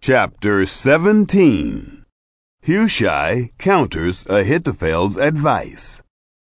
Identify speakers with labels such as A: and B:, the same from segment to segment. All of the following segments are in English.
A: Chapter 17. Hushai counters Ahithophel's advice.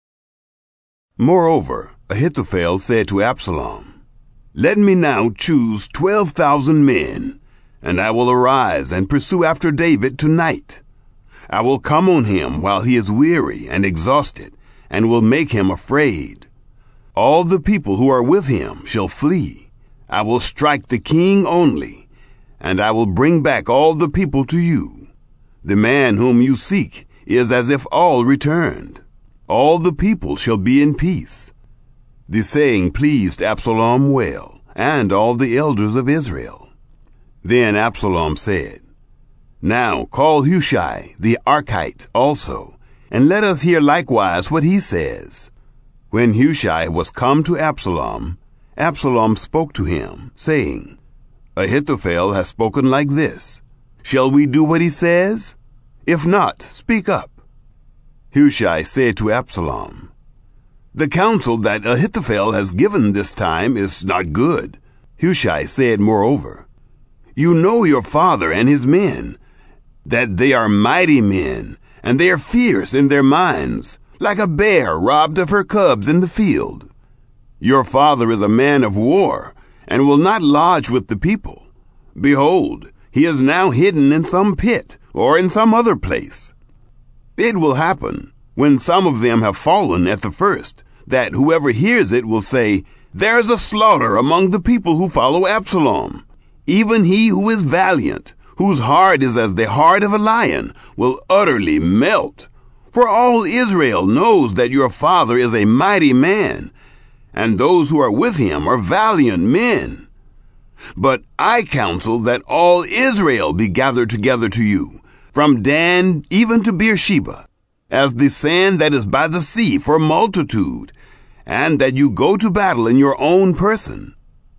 A: Moreover, Ahithophel said to Absalom, "Let me now choose 12,000 men, and I will arise and pursue after David tonight. I will come on him while he is weary and exhausted, and will make him afraid. All the people who are with him shall flee. I will strike the king only, and I will bring back all the people to you. The man whom you seek is as if all returned. All the people shall be in peace." The saying pleased Absalom well, and all the elders of Israel. Then Absalom said, "Now call Hushai the Archite also, and let us hear likewise what he says." When Hushai was come to Absalom, Absalom spoke to him, saying, "Ahithophel has spoken like this. Shall we do what he says? If not, speak up." Hushai said to Absalom, "The counsel that Ahithophel has given this time is not good." Hushai said moreover, "You know your father and his men, that they are mighty men, and they are fierce in their minds, like a bear robbed of her cubs in the field. Your father is a man of war, and will not lodge with the people. Behold, he is now hidden in some pit, or in some other place. It will happen, when some of them have fallen at the first, that whoever hears it will say, 'There is a slaughter among the people who follow Absalom.' Even he who is valiant, whose heart is as the heart of a lion, will utterly melt. For all Israel knows that your father is a mighty man, and those who are with him are valiant men. But I counsel that all Israel be gathered together to you, from Dan even to Beersheba, as the sand that is by the sea for multitude, and that you go to battle in your own person.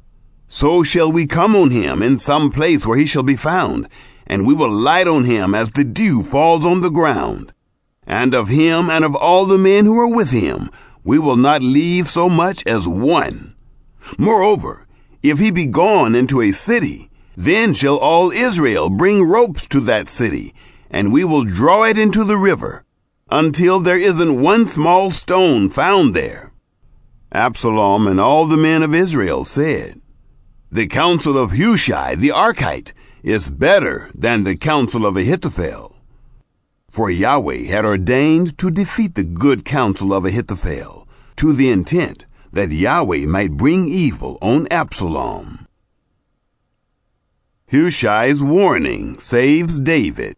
A: So shall we come on him in some place where he shall be found, and we will light on him as the dew falls on the ground. And of him and of all the men who are with him, we will not leave so much as one. Moreover, if he be gone into a city, then shall all Israel bring ropes to that city, and we will draw it into the river, until there isn't one small stone found there." Absalom and all the men of Israel said, "The counsel of Hushai the Archite is better than the counsel of Ahithophel." For Yahweh had ordained to defeat the good counsel of Ahithophel, to the intent that Yahweh might bring evil on Absalom. Hushai's warning saves David.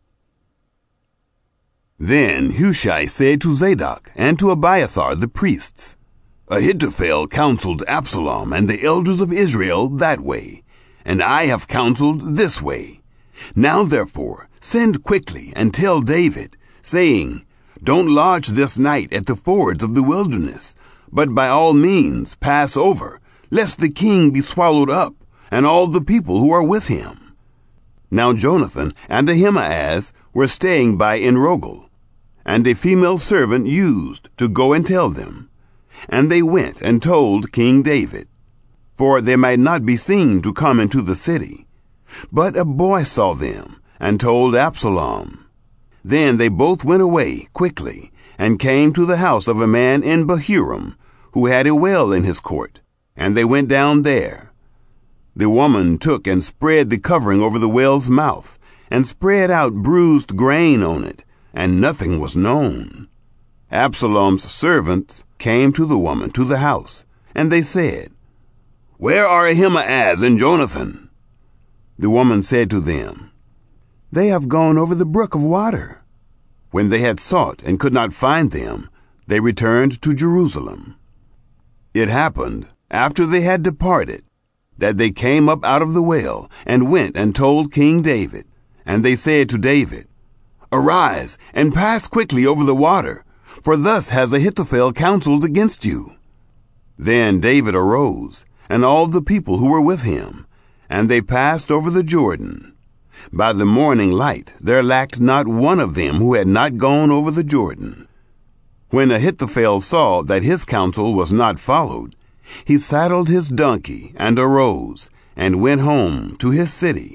A: Then Hushai said to Zadok and to Abiathar the priests, "Ahithophel counseled Absalom and the elders of Israel that way, and I have counseled this way. Now therefore send quickly and tell David, saying, 'Don't lodge this night at the fords of the wilderness, but by all means pass over, lest the king be swallowed up, and all the people who are with him.'" Now Jonathan and Ahimaaz were staying by Enrogel, and a female servant used to go and tell them. And they went and told King David, for they might not be seen to come into the city. But a boy saw them, and told Absalom. Then they both went away quickly, and came to the house of a man in Bahurim, who had a well in his court, and they went down there. The woman took and spread the covering over the well's mouth, and spread out bruised grain on it, and nothing was known. Absalom's servants came to the woman to the house, and they said, "Where are Ahimaaz and Jonathan?" The woman said to them, "They have gone over the brook of water." When they had sought and could not find them, they returned to Jerusalem. It happened, after they had departed, that they came up out of the well, and went and told King David. And they said to David, "Arise, and pass quickly over the water, for thus has Ahithophel counseled against you." Then David arose, and all the people who were with him, and they passed over the Jordan. By the morning light there lacked not one of them who had not gone over the Jordan. When Ahithophel saw that his counsel was not followed, he saddled his donkey and arose, and went home to his city,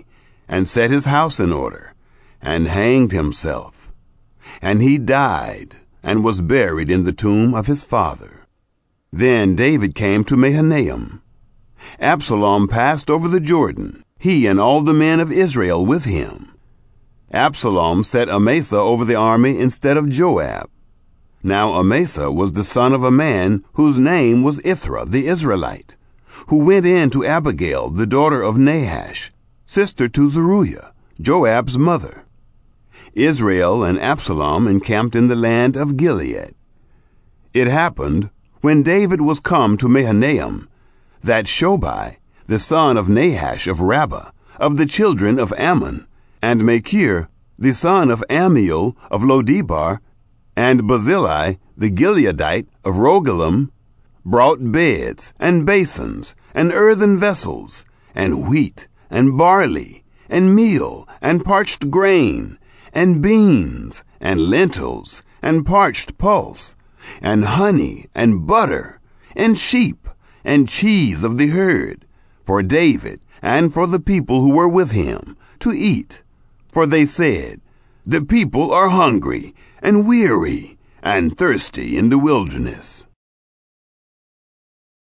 A: and set his house in order, and hanged himself. And he died, and was buried in the tomb of his father. Then David came to Mahanaim. Absalom passed over the Jordan, he and all the men of Israel with him. Absalom set Amasa over the army instead of Joab. Now Amasa was the son of a man whose name was Ithra the Israelite, who went in to Abigail, the daughter of Nahash, sister to Zeruiah, Joab's mother. Israel and Absalom encamped in the land of Gilead. It happened, when David was come to Mahanaim, that Shobai, the son of Nahash of Rabbah, of the children of Ammon, and Machir, the son of Ammiel of Lodebar, and Barzillai, the Gileadite of Rogelim, brought beds, and basins, and earthen vessels, and wheat, and barley, and meal, and parched grain, and beans, and lentils, and parched pulse, and honey, and butter, and sheep, and cheese of the herd, for David, and for the people who were with him, to eat. For they said, The people are hungry, and weary, and thirsty in the wilderness.